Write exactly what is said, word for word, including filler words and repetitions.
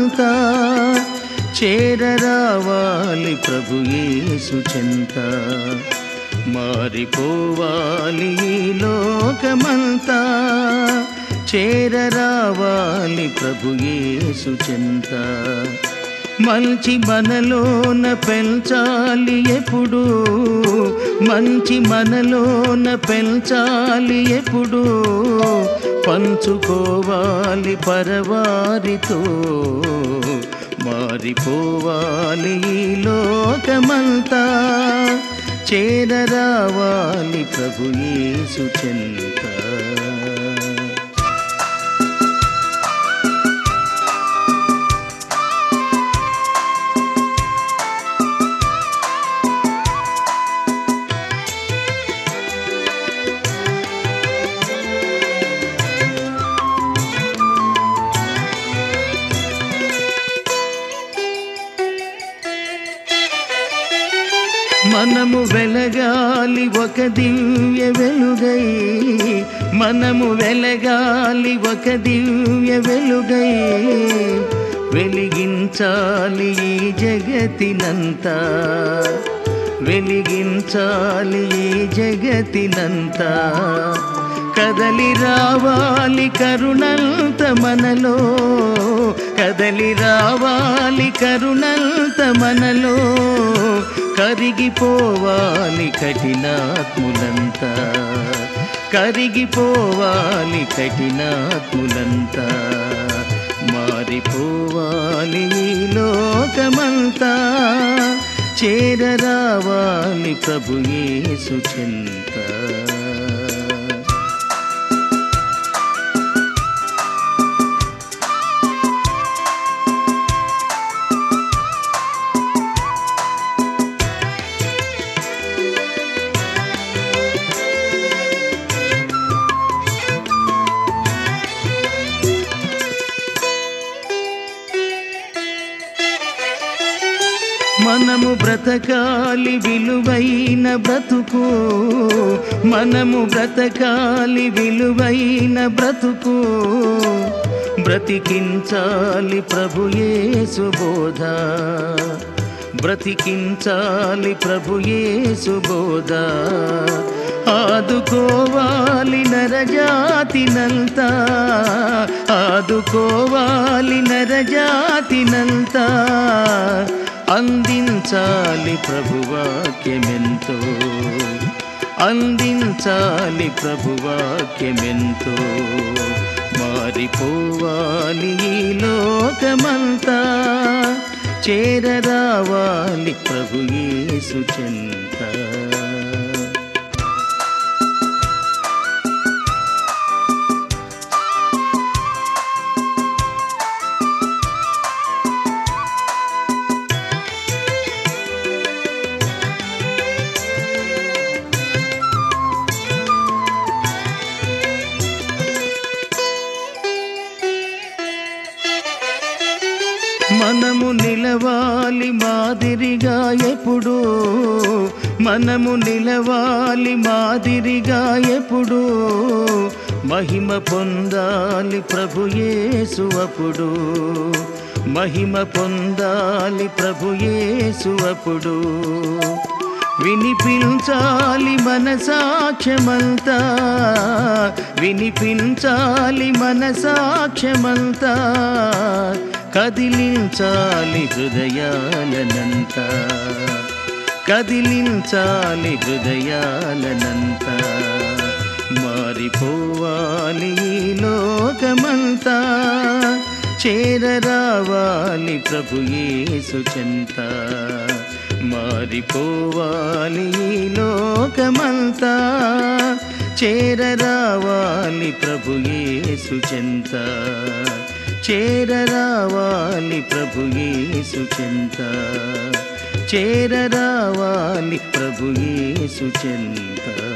లోకమంతా చేరరావాలి ప్రభు యేసు చెంత మారిపోవాలి ఈ లోకమంతా చేరరావాలి ప్రభు యేసు చెంత మంచి మనలోన పెంచాలి ఎప్పుడు మంచి మనలోన పెంచాలి ఎప్పుడు పంచుకోవాలి పరవారితో మారిపోవాలి ఈ లోకమంతా చేరరావాలి ప్రభు యేసు చెంత మనము వెలగాలి ఒక దివ్య వెలుగై మనము వెలగాలి ఒక దివ్య వెలుగై వెలిగించాలి ఈ జగతినంతా వెలిగించాలి ఈ జగతినంతా కదలి రావాలి కరుణంత మనలో కదలి రావాలి కరుణంత మనలో కరిగిపోవాలి కఠినాత్ములంతా కరిగిపోవాలి కఠినాత్ములంతా మారిపోవాలి ఈ లోకమంతా చేరరావాలి ప్రభు యేసు చెంత మనము బ్రతకాలి విలువైన బ్రతుకు మనము బ్రతకాలి విలువైన బ్రతుకు బ్రతికించాలి ప్రభు యేసు బోధ బ్రతికించాలి ప్రభు యేసు బోధ ఆదుకోవాలి నరజాతినంతా ఆదుకోవాలి నరజాతినంతా అందించాలి ప్రభువాక్యమెంతో అందించాలి ప్రభువాక్యమెంతో మారిపోవాలి ఈ లోకమంతా చేరరావాలి ప్రభు యేసు చెంత మనము నిలవాలి మాదిరిగా ఎప్పుడు మనము నిలవాలి మాదిరిగా ఎప్పుడు మహిమ పొందాలి ప్రభు యేసు అప్పుడు మహిమ పొందాలి ప్రభు యేసు అప్పుడు వినిపించాలి మన సాక్ష్యమంతా వినిపించాలి మన సాక్ష్యమంతా కదిలించాలి హృదయాలనంతా కదిలించాలి హృదయాలనంతా మారిపోవాలి ఈ లోకమంతా చేరరావాలి ప్రభు యేసు చెంత మారిపోవాలి ఈ లోకమంతా చేరరావాలి ప్రభు యేసు చెంత చేరరావాలి ప్రభు యేసు చెంత చేరరావాలి ప్రభు యేసు చెంత